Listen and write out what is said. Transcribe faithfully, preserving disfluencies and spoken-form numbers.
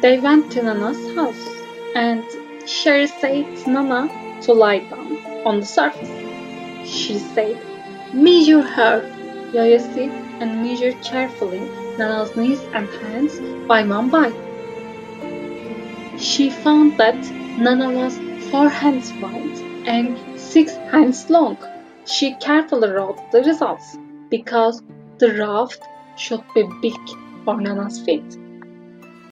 They went to Nana's house, and Sherry said to Nana to lie down on the surface. She said, "Measure her." Yaya sit and measured carefully Nana's knees and hands by one by. She found that Nana was four hands wide and six hands long. She carefully wrote the results because the raft should be big for Nana's feet.